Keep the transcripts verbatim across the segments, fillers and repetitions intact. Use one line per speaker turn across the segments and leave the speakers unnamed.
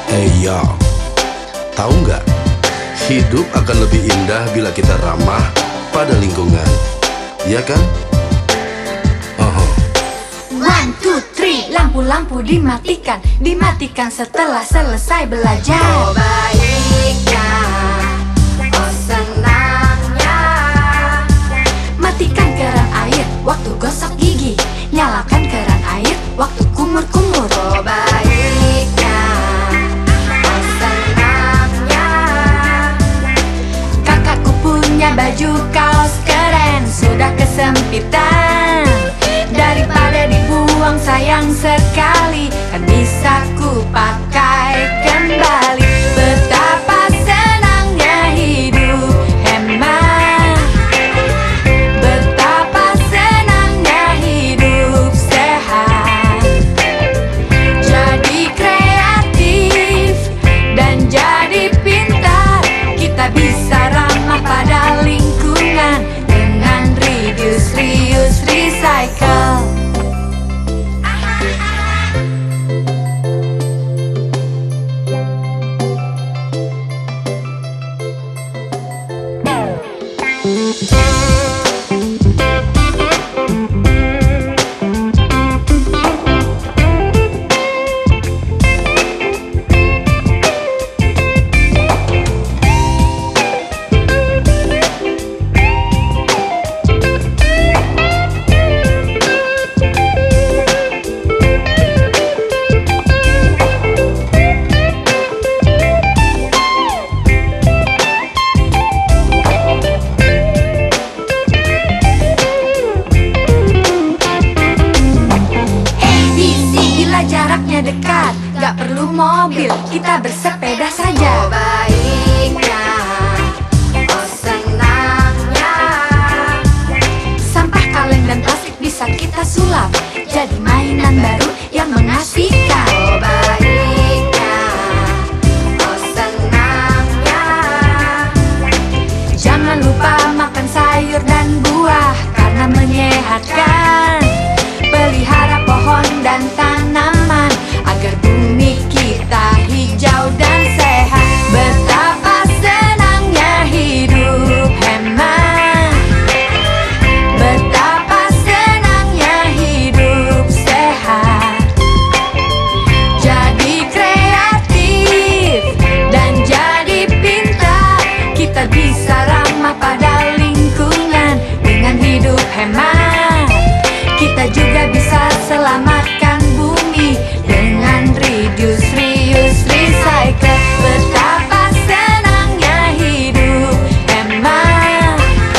Hey yo, tahu nggak? Hidup akan lebih indah bila kita ramah pada lingkungan, ya kan? Oh.
One, two, three, lampu-lampu dimatikan, dimatikan setelah selesai belajar.
Oh baiknya, oh senangnya.
Matikan keran air waktu gosok gigi, nyalakan keran air waktu kumur-kumur.
Oh baiknya, oh senangnya.
Kakakku punya baju kaos keren, sudah kesempitan. Daripada dibuang sayang sekali, kan bisa ku pakai kembali. Betapa senangnya hidup hemat, betapa senangnya hidup sehat. Jadi kreatif dan jadi pintar, kita bisa ramah pada lingkungan dengan reduce, reuse, recycle. Jaraknya dekat, gak perlu mobil, kita bersepeda saja.
Oh baiknya, oh senangnya.
Sampah kaleng dan plastik bisa kita sulap jadi mainan baru yang mengasihkan.
Oh baiknya, oh senangnya.
Jangan lupa makan sayur dan buah karena menyehatkan. Pelihara pohon dan tanaman agar bumi kita hijau dan sehat. Betapa senangnya hidup hemat, betapa senangnya hidup sehat. Jadi kreatif dan jadi pintar, kita bisa ramah pada lingkungan dengan hidup hemat. Kita juga bisa selamatkan bumi dengan reduce, reuse, recycle. Betapa senangnya hidup hemat,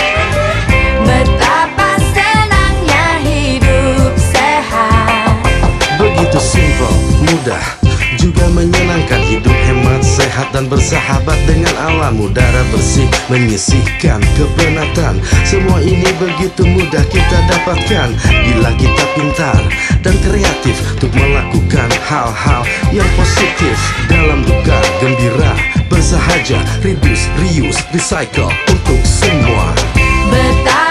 betapa senangnya hidup sehat.
Begitu simple, mudah, juga menyenangkan. Hidup hemat, sehat dan bersahabat dengan alam. Udara bersih, menyisihkan kepenatan. Semua ini begitu mudah kita dapatkan bila kita pintar dan kreatif untuk melakukan hal-hal yang positif. Dalam duka, gembira, bersahaja, reduce, reuse, recycle untuk semua.
Betapa